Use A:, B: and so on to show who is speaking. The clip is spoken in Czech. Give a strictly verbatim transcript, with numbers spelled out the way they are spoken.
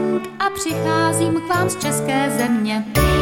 A: muzikant a přicházím k vám z české země.